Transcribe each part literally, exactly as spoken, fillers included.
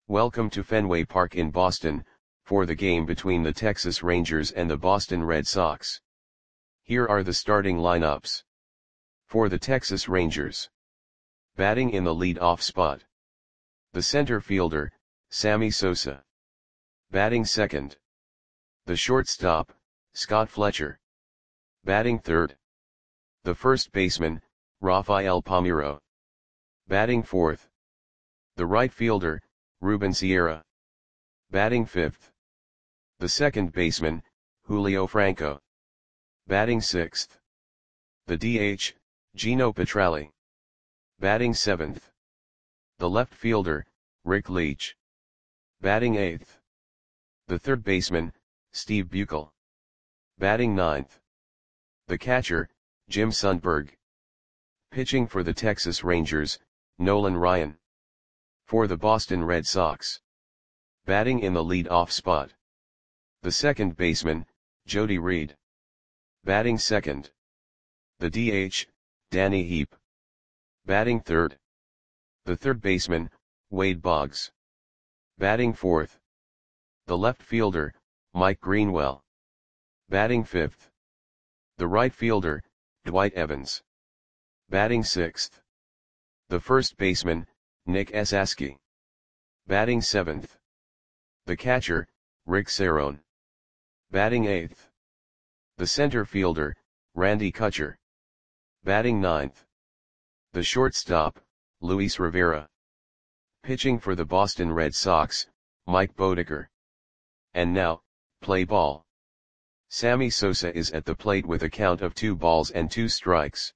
Welcome to Fenway Park in Boston, for the game between the Texas Rangers and the Boston Red Sox. Here are the starting lineups. For the Texas Rangers. Batting in the lead-off spot. The center fielder, Sammy Sosa. Batting second. The shortstop, Scott Fletcher. Batting third. The first baseman, Rafael Palmeiro. Batting fourth. The right fielder, Ruben Sierra. Batting fifth. The second baseman, Julio Franco. Batting sixth. The D H, Gino Petralli. Batting seventh. The left fielder, Rick Leach. Batting eighth. The third baseman, Steve Buechel. Batting ninth. The catcher, Jim Sundberg. Pitching for the Texas Rangers, Nolan Ryan. For the Boston Red Sox. Batting in the lead-off spot. The second baseman, Jody Reed. Batting second. The D H, Danny Heep. Batting third. The third baseman, Wade Boggs. Batting fourth. The left fielder, Mike Greenwell. Batting fifth. The right fielder, Dwight Evans. Batting sixth. The first baseman, Nick Esasky. Batting seventh. The catcher, Rick Cerone. Batting eighth. The center fielder, Randy Kutcher. Batting ninth. The shortstop, Luis Rivera. Pitching for the Boston Red Sox, Mike Boddicker. And now, play ball. Sammy Sosa is at the plate with a count of two balls and two strikes.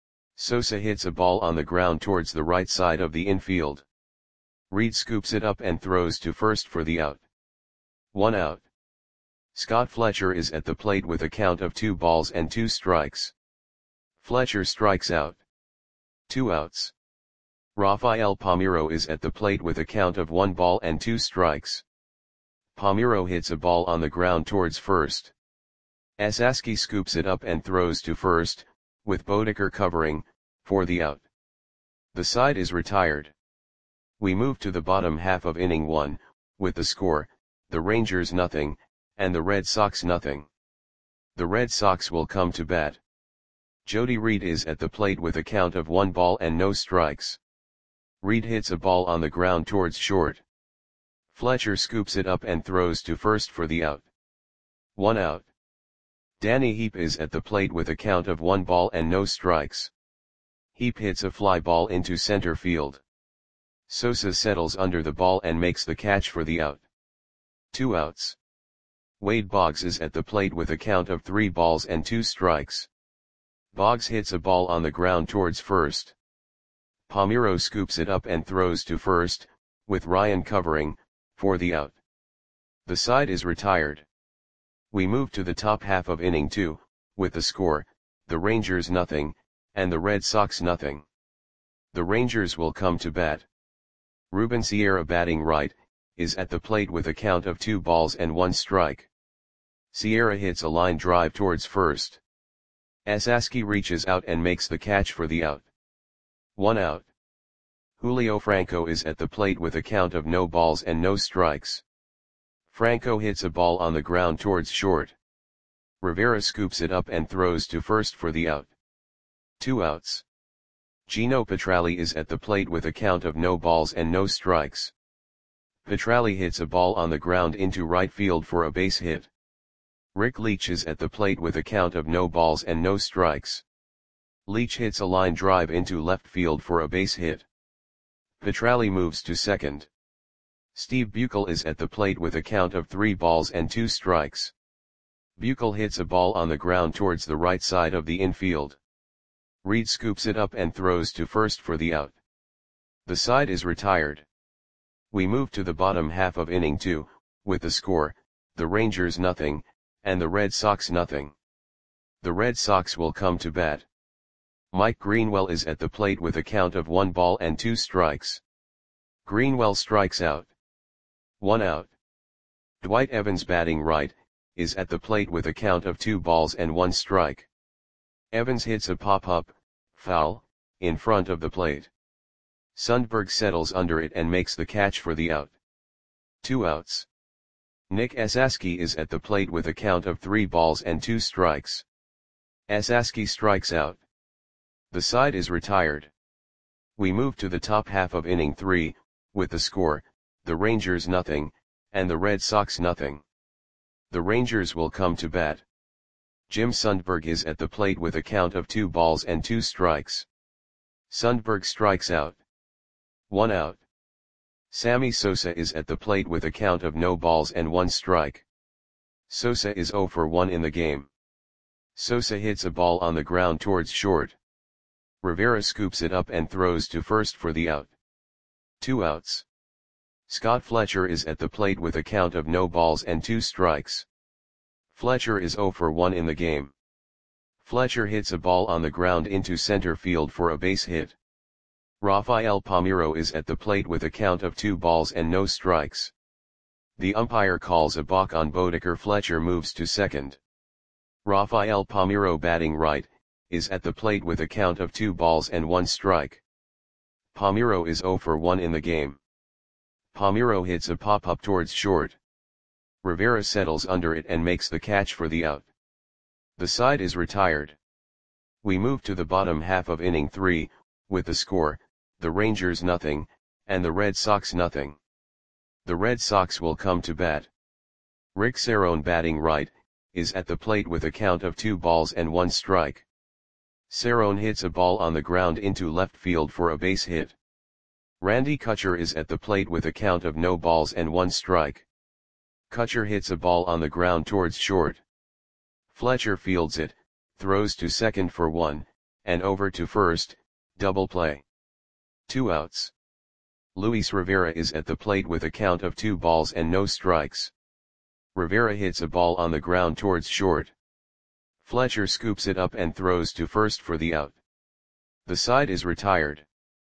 Sosa hits a ball on the ground towards the right side of the infield. Reed scoops it up and throws to first for the out. One out. Scott Fletcher is at the plate with a count of two balls and two strikes. Fletcher strikes out. Two outs. Rafael Palmeiro is at the plate with a count of one ball and two strikes. Palmeiro hits a ball on the ground towards first. Esasky scoops it up and throws to first, with Boddicker covering, for the out. The side is retired. We move to the bottom half of inning one, with the score, the Rangers nothing, and the Red Sox nothing. The Red Sox will come to bat. Jody Reed is at the plate with a count of one ball and no strikes. Reed hits a ball on the ground towards short. Fletcher scoops it up and throws to first for the out. One out. Danny Heep is at the plate with a count of one ball and no strikes. Heep hits a fly ball into center field. Sosa settles under the ball and makes the catch for the out. Two outs. Wade Boggs is at the plate with a count of three balls and two strikes. Boggs hits a ball on the ground towards first. Palmeiro scoops it up and throws to first, with Ryan covering, for the out. The side is retired. We move to the top half of inning two, with the score, the Rangers nothing, and the Red Sox nothing. The Rangers will come to bat. Ruben Sierra batting right, is at the plate with a count of two balls and one strike. Sierra hits a line drive towards first. Esasky reaches out and makes the catch for the out. One out. Julio Franco is at the plate with a count of no balls and no strikes. Franco hits a ball on the ground towards short. Rivera scoops it up and throws to first for the out. Two outs. Gino Petralli is at the plate with a count of no balls and no strikes. Petralli hits a ball on the ground into right field for a base hit. Rick Leach is at the plate with a count of no balls and no strikes. Leach hits a line drive into left field for a base hit. Petralli moves to second. Steve Buechel is at the plate with a count of three balls and two strikes. Buechel hits a ball on the ground towards the right side of the infield. Reed scoops it up and throws to first for the out. The side is retired. We move to the bottom half of inning two, with the score, the Rangers nothing, and the Red Sox nothing. The Red Sox will come to bat. Mike Greenwell is at the plate with a count of one ball and two strikes. Greenwell strikes out. One out. Dwight Evans batting right, is at the plate with a count of two balls and one strike. Evans hits a pop-up, foul, in front of the plate. Sundberg settles under it and makes the catch for the out. Two outs. Nick Esaski is at the plate with a count of three balls and two strikes. Esaski strikes out. The side is retired. We move to the top half of inning three, with the score, the Rangers nothing, and the Red Sox nothing. The Rangers will come to bat. Jim Sundberg is at the plate with a count of two balls and two strikes. Sundberg strikes out. One out. Sammy Sosa is at the plate with a count of no balls and one strike. Sosa is zero for one in the game. Sosa hits a ball on the ground towards short. Rivera scoops it up and throws to first for the out. Two outs. Scott Fletcher is at the plate with a count of no balls and two strikes. Fletcher is zero for one in the game. Fletcher hits a ball on the ground into center field for a base hit. Rafael Palmeiro is at the plate with a count of two balls and no strikes. The umpire calls a balk on Bodeker. Fletcher moves to second. Rafael Palmeiro, batting right, is at the plate with a count of two balls and one strike. Palmeiro is zero for one in the game. Palmeiro hits a pop-up towards short. Rivera settles under it and makes the catch for the out. The side is retired. We move to the bottom half of inning three, with the score, the Rangers nothing, and the Red Sox nothing. The Red Sox will come to bat. Rick Cerone, batting right, is at the plate with a count of two balls and one strike. Cerone hits a ball on the ground into left field for a base hit. Randy Kutcher is at the plate with a count of no balls and one strike. Kutcher hits a ball on the ground towards short. Fletcher fields it, throws to second for one, and over to first, double play. Two outs. Luis Rivera is at the plate with a count of two balls and no strikes. Rivera hits a ball on the ground towards short. Fletcher scoops it up and throws to first for the out. The side is retired.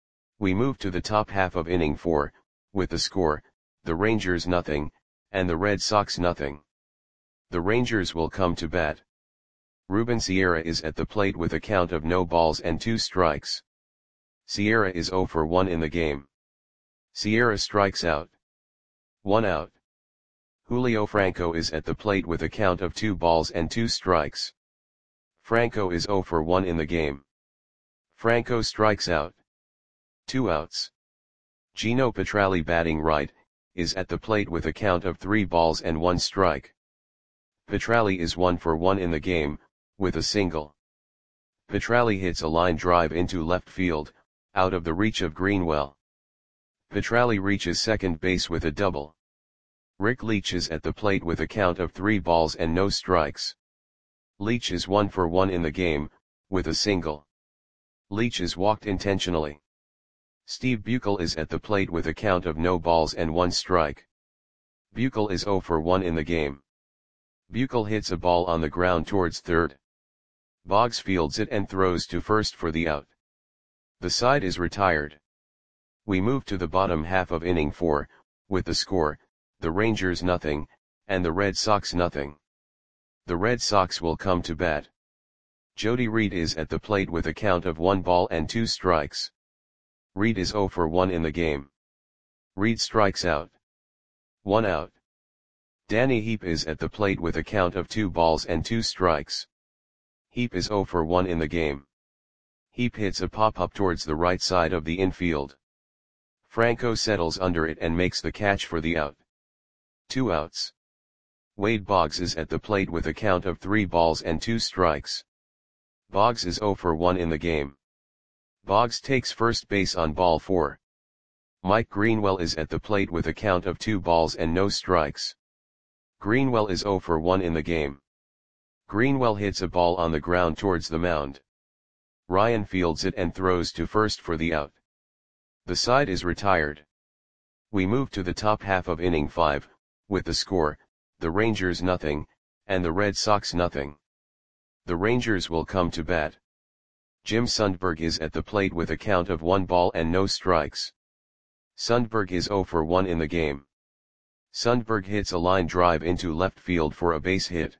We move to the top half of inning four, with the score, the Rangers nothing, and the Red Sox nothing. The Rangers will come to bat. Ruben Sierra is at the plate with a count of no balls and two strikes. Sierra is zero for one in the game. Sierra strikes out. One out. Julio Franco is at the plate with a count of two balls and two strikes. Franco is zero for one in the game. Franco strikes out. Two outs. Gino Petralli, batting right, is at the plate with a count of three balls and one strike. Petralli is one for one in the game, with a single. Petralli hits a line drive into left field, out of the reach of Greenwell. Petralli reaches second base with a double. Rick Leach is at the plate with a count of three balls and no strikes. Leach is one for one in the game, with a single. Leach is walked intentionally. Steve Buechel is at the plate with a count of no balls and one strike. Buechel is zero for one in the game. Buechel hits a ball on the ground towards third. Boggs fields it and throws to first for the out. The side is retired. We move to the bottom half of inning four, with the score, the Rangers nothing, and the Red Sox nothing. The Red Sox will come to bat. Jody Reed is at the plate with a count of one ball and two strikes. Reed is zero for one in the game. Reed strikes out. One out. Danny Heap is at the plate with a count of two balls and two strikes. Heap is zero for one in the game. Heap hits a pop-up towards the right side of the infield. Franco settles under it and makes the catch for the out. Two outs. Wade Boggs is at the plate with a count of three balls and two strikes. Boggs is zero for one in the game. Boggs takes first base on ball four. Mike Greenwell is at the plate with a count of two balls and no strikes. Greenwell is zero for one in the game. Greenwell hits a ball on the ground towards the mound. Ryan fields it and throws to first for the out. The side is retired. We move to the top half of inning five, with the score, the Rangers nothing, and the Red Sox nothing. The Rangers will come to bat. Jim Sundberg is at the plate with a count of one ball and no strikes. Sundberg is zero for one in the game. Sundberg hits a line drive into left field for a base hit.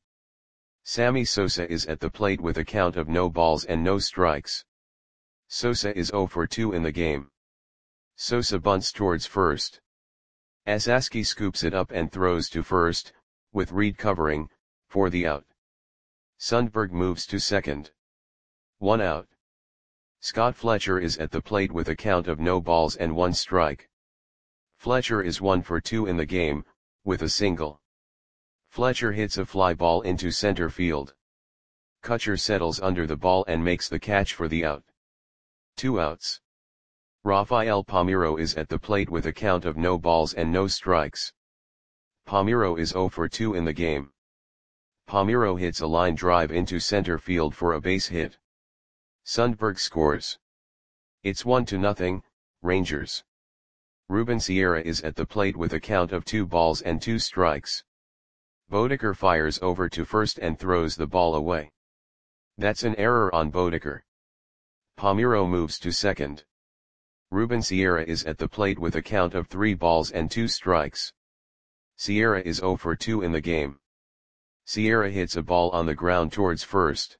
Sammy Sosa is at the plate with a count of no balls and no strikes. Sosa is zero for two in the game. Sosa bunts towards first. Asaski scoops it up and throws to first, with Reed covering, for the out. Sundberg moves to second. One out. Scott Fletcher is at the plate with a count of no balls and one strike. Fletcher is one for two in the game, with a single. Fletcher hits a fly ball into center field. Kutcher settles under the ball and makes the catch for the out. Two outs. Rafael Palmeiro is at the plate with a count of no balls and no strikes. Palmeiro is zero for two in the game. Palmeiro hits a line drive into center field for a base hit. Sundberg scores. It's one to nothing, Rangers. Ruben Sierra is at the plate with a count of two balls and two strikes. Bodeker fires over to first and throws the ball away. That's an error on Bodeker. Palmeiro moves to second. Ruben Sierra is at the plate with a count of three balls and two strikes. Sierra is zero for two in the game. Sierra hits a ball on the ground towards first.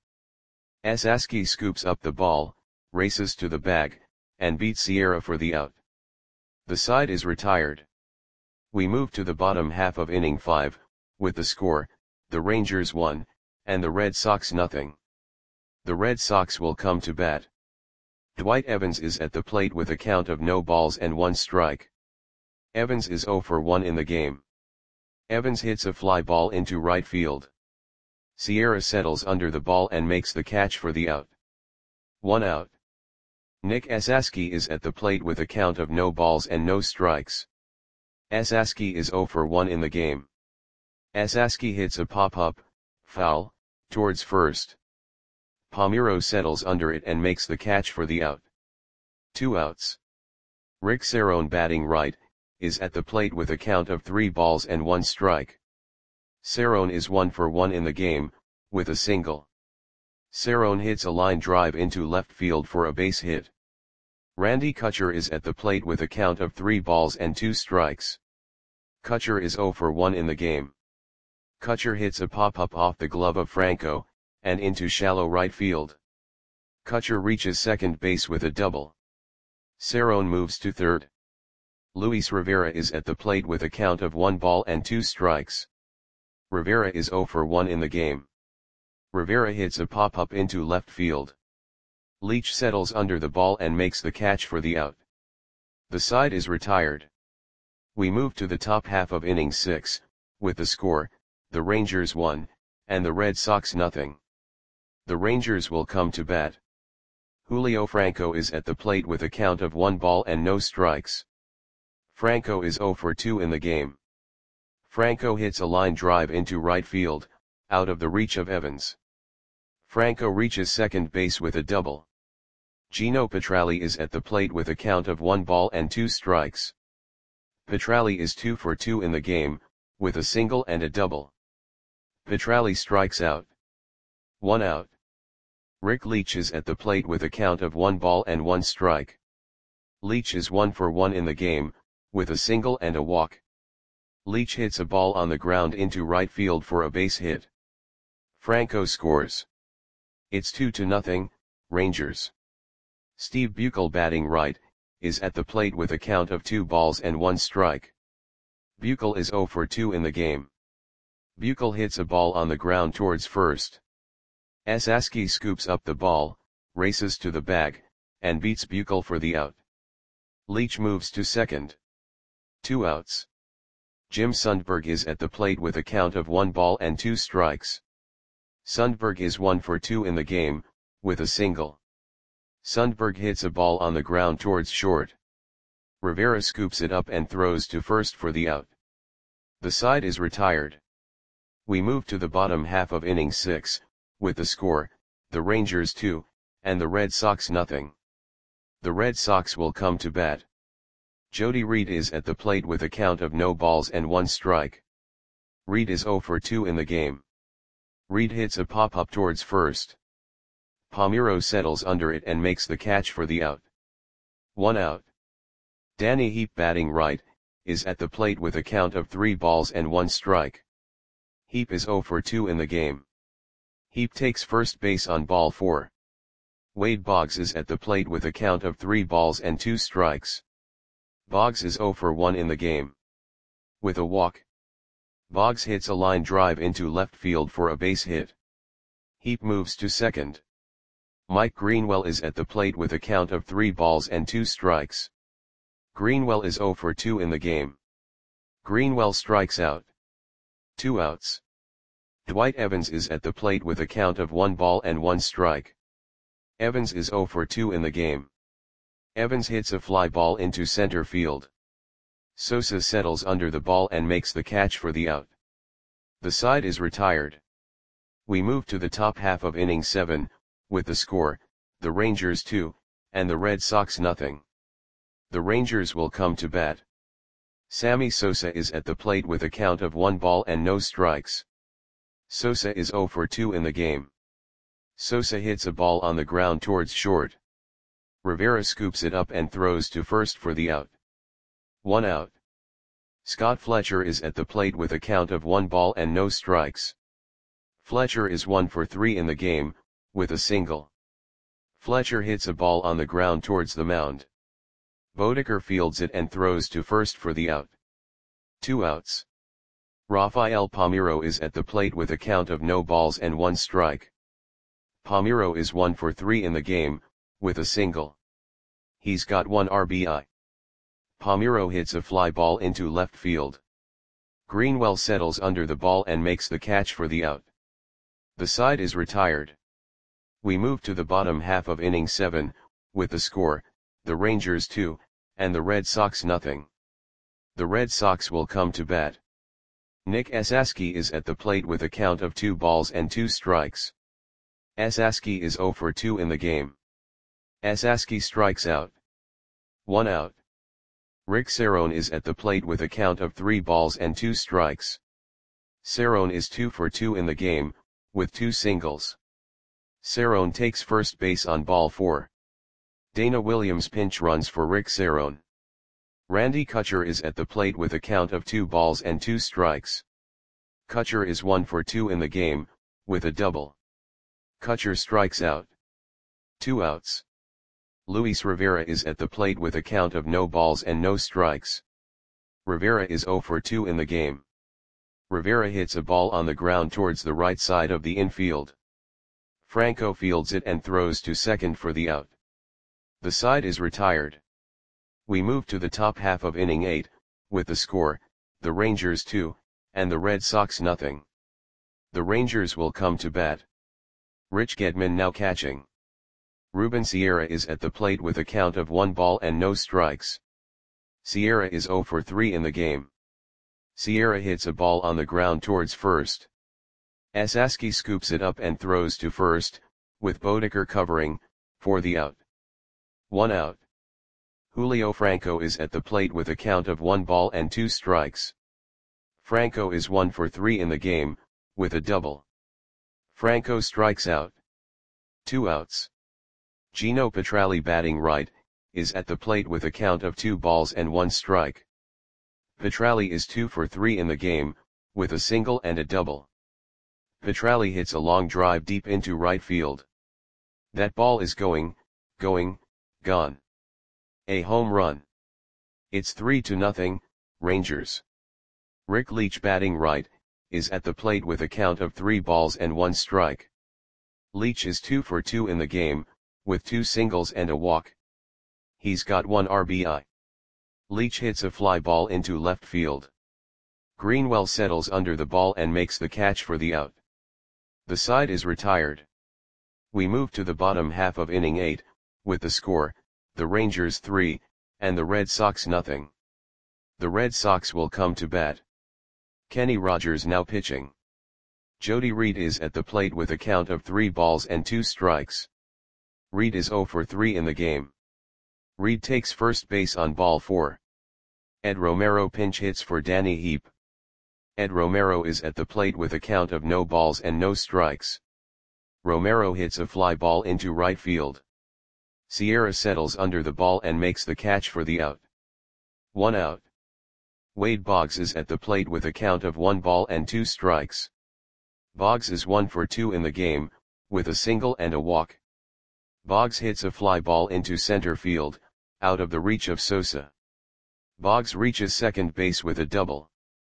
Asaski scoops up the ball, races to the bag, and beats Sierra for the out. The side is retired. We move to the bottom half of inning five, with the score, the Rangers one, and the Red Sox nothing. The Red Sox will come to bat. Dwight Evans is at the plate with a count of no balls and one strike. Evans is zero for one in the game. Evans hits a fly ball into right field. Sierra settles under the ball and makes the catch for the out. One out. Nick Asaski is at the plate with a count of no balls and no strikes. Asaski is zero for one in the game. Asaski hits a pop-up, foul, towards first. Palmeiro settles under it and makes the catch for the out. Two outs. Rick Cerrone, batting right, is at the plate with a count of three balls and one strike. Cerrone is one for one in the game, with a single. Cerrone hits a line drive into left field for a base hit. Randy Kutcher is at the plate with a count of three balls and two strikes. Kutcher is zero for one in the game. Kutcher hits a pop-up off the glove of Franco, and into shallow right field. Kutcher reaches second base with a double. Cerrone moves to third. Luis Rivera is at the plate with a count of one ball and two strikes. Rivera is zero for one in the game. Rivera hits a pop-up into left field. Leach settles under the ball and makes the catch for the out. The side is retired. We move to the top half of inning six, with the score, the Rangers one, and the Red Sox nothing. The Rangers will come to bat. Julio Franco is at the plate with a count of one ball and no strikes. Franco is zero for two in the game. Franco hits a line drive into right field, out of the reach of Evans. Franco reaches second base with a double. Gino Petralli is at the plate with a count of one ball and two strikes. Petralli is two for two in the game, with a single and a double. Petralli strikes out. One out. Rick Leach is at the plate with a count of one ball and one strike. Leach is one for one in the game, with a single and a walk. Leach hits a ball on the ground into right field for a base hit. Franco scores. It's two to nothing, Rangers. Steve Buechel, batting right, is at the plate with a count of two balls and one strike. Buechel is zero for two in the game. Buechel hits a ball on the ground towards first. Asaski scoops up the ball, races to the bag, and beats Buechel for the out. Leach moves to second. Two outs. Jim Sundberg is at the plate with a count of one ball and two strikes. Sundberg is one for two in the game, with a single. Sundberg hits a ball on the ground towards short. Rivera scoops it up and throws to first for the out. The side is retired. We move to the bottom half of inning six, with the score, the Rangers two, and the Red Sox nothing. The Red Sox will come to bat. Jody Reed is at the plate with a count of no balls and one strike. Reed is zero for two in the game. Reed hits a pop-up towards first. Palmeiro settles under it and makes the catch for the out. One out. Danny Heap, batting right, is at the plate with a count of three balls and one strike. Heap is zero for two in the game. Heap takes first base on ball four. Wade Boggs is at the plate with a count of three balls and two strikes. Boggs is zero for one in the game. with a walk. Boggs hits a line drive into left field for a base hit. Heap moves to second. Mike Greenwell is at the plate with a count of three balls and two strikes. Greenwell is zero for two in the game. Greenwell strikes out. Two outs. Dwight Evans is at the plate with a count of one ball and one strike. Evans is zero for two in the game. Evans hits a fly ball into center field. Sosa settles under the ball and makes the catch for the out. The side is retired. We move to the top half of inning seven, with the score, the Rangers two, and the Red Sox nothing. The Rangers will come to bat. Sammy Sosa is at the plate with a count of one ball and no strikes. Sosa is zero for two in the game. Sosa hits a ball on the ground towards short. Rivera scoops it up and throws to first for the out. One out. Scott Fletcher is at the plate with a count of one ball and no strikes. Fletcher is one for three in the game, with a single. Fletcher hits a ball on the ground towards the mound. Bodeker fields it and throws to first for the out. Two outs. Rafael Palmeiro is at the plate with a count of no balls and one strike. Palmeiro is one for three in the game, with a single. He's got one R B I. Palmeiro hits a fly ball into left field. Greenwell settles under the ball and makes the catch for the out. The side is retired. We move to the bottom half of inning seven, with the score, the Rangers two, and the Red Sox nothing. The Red Sox will come to bat. Nick Esasky is at the plate with a count of two balls and two strikes. Esasky is zero for two in the game. Esasky strikes out. One out. Rick Cerrone is at the plate with a count of three balls and two strikes. Cerrone is two for two in the game, with two singles. Cerrone takes first base on ball four. Dana Williams pinch runs for Rick Cerrone. Randy Kutcher is at the plate with a count of two balls and two strikes. Kutcher is one for two in the game, with a double. Kutcher strikes out. Two outs. Luis Rivera is at the plate with a count of no balls and no strikes. Rivera is zero for two in the game. Rivera hits a ball on the ground towards the right side of the infield. Franco fields it and throws to second for the out. The side is retired. We move to the top half of inning eight, with the score, the Rangers two, and the Red Sox nothing. The Rangers will come to bat. Rich Gedman now catching. Ruben Sierra is at the plate with a count of one ball and no strikes. Sierra is zero for three in the game. Sierra hits a ball on the ground towards first. Esasky scoops it up and throws to first, with Bodeker covering, for the out. One out. Julio Franco is at the plate with a count of one ball and two strikes. Franco is one for three in the game, with a double. Franco strikes out. Two outs. Gino Petralli batting right, is at the plate with a count of two balls and one strike. Petralli is two for three in the game, with a single and a double. Petralli hits a long drive deep into right field. That ball is going, going, gone. A home run. It's three to nothing, Rangers. Rick Leach batting right, is at the plate with a count of three balls and one strike. Leach is two for two in the game, with two singles and a walk. He's got one R B I. Leach hits a fly ball into left field. Greenwell settles under the ball and makes the catch for the out. The side is retired. We move to the bottom half of inning eight, with the score, the Rangers three, and the Red Sox nothing. The Red Sox will come to bat. Kenny Rogers now pitching. Jody Reed is at the plate with a count of three balls and two strikes. Reed is zero for three in the game. Reed takes first base on ball four. Ed Romero pinch hits for Danny Heap. Ed Romero is at the plate with a count of no balls and no strikes. Romero hits a fly ball into right field. Sierra settles under the ball and makes the catch for the out. One out. Wade Boggs is at the plate with a count of one ball and two strikes. Boggs is one for two in the game, with a single and a walk. Boggs hits a fly ball into center field, out of the reach of Sosa. Boggs reaches second base with a double.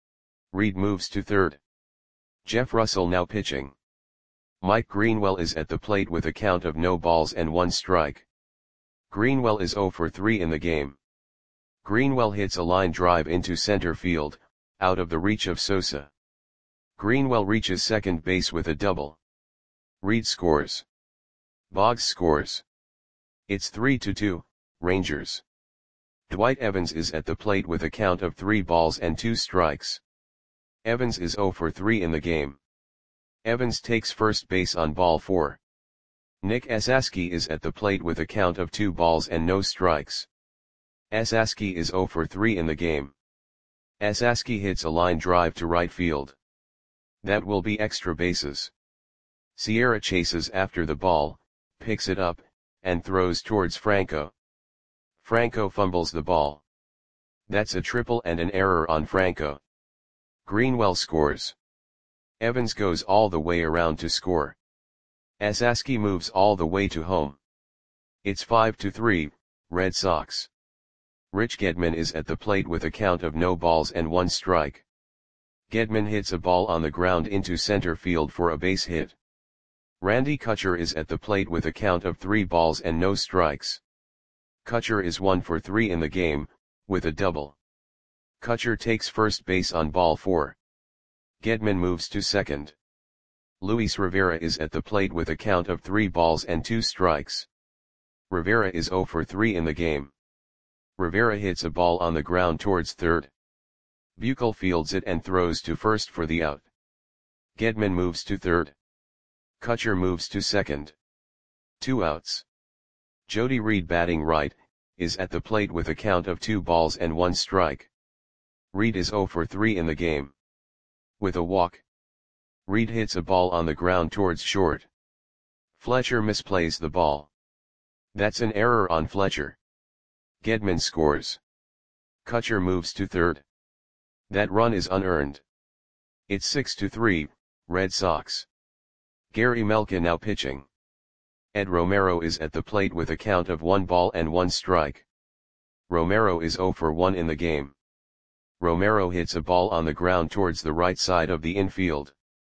Reed moves to third. Jeff Russell now pitching. Mike Greenwell is at the plate with a count of no balls and one strike. Greenwell is oh for three in the game. Greenwell hits a line drive into center field, out of the reach of Sosa. Greenwell reaches second base with a double. Reed scores. Boggs scores. It's three to two, Rangers. Dwight Evans is at the plate with a count of three balls and two strikes. Evans is oh for three in the game. Evans takes first base on ball four. Nick Esasky is at the plate with a count of two balls and no strikes. Esasky is oh for three in the game. Esasky hits a line drive to right field. That will be extra bases. Sierra chases after the ball, picks it up, and throws towards Franco. Franco fumbles the ball. That's a triple and an error on Franco. Greenwell scores. Evans goes all the way around to score. Esasky moves all the way to home. It's five to three, Red Sox. Rich Gedman is at the plate with a count of no balls and one strike. Gedman hits a ball on the ground into center field for a base hit. Randy Kutcher is at the plate with a count of three balls and no strikes. Kutcher is one for three in the game, with a double. Kutcher takes first base on ball four. Gedman moves to second. Luis Rivera is at the plate with a count of three balls and two strikes. Rivera is oh for three in the game. Rivera hits a ball on the ground towards third. Buechel fields it and throws to first for the out. Gedman moves to third. Kutcher moves to second. Two outs. Jody Reed, batting right, is at the plate with a count of two balls and one strike. Reed is oh for three in the game. With a walk. Reed hits a ball on the ground towards short. Fletcher misplays the ball. That's an error on Fletcher. Gedman scores. Kutcher moves to third. That run is unearned. It's six to three, Red Sox. Gary Melka now pitching. Ed Romero is at the plate with a count of one ball and one strike. Romero is oh for one in the game. Romero hits a ball on the ground towards the right side of the infield.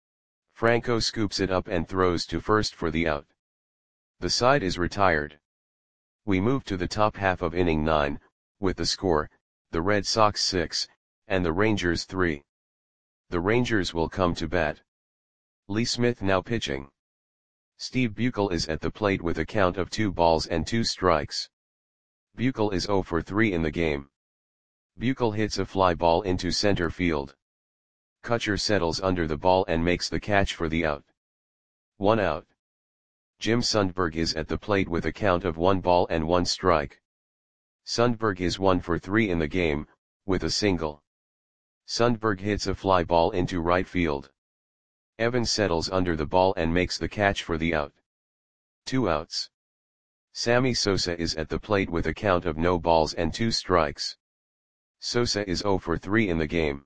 Franco scoops it up and throws to first for the out. The side is retired. We move to the top half of inning nine, with the score, the Red Sox six, and the Rangers three. The Rangers will come to bat. Lee Smith now pitching. Steve Buechel is at the plate with a count of two balls and two strikes. Buechel is oh for three in the game. Buechel hits a fly ball into center field. Kutcher settles under the ball and makes the catch for the out. One out. Jim Sundberg is at the plate with a count of one ball and one strike. Sundberg is one for three in the game, with a single. Sundberg hits a fly ball into right field. Evans settles under the ball and makes the catch for the out. Two outs. Sammy Sosa is at the plate with a count of no balls and two strikes. Sosa is oh for three in the game.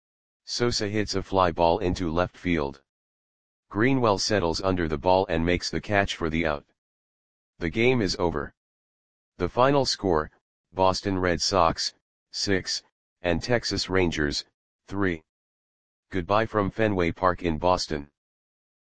Sosa hits a fly ball into left field. Greenwell settles under the ball and makes the catch for the out. The game is over. The final score, Boston Red Sox, six, and Texas Rangers, three. Goodbye from Fenway Park in Boston.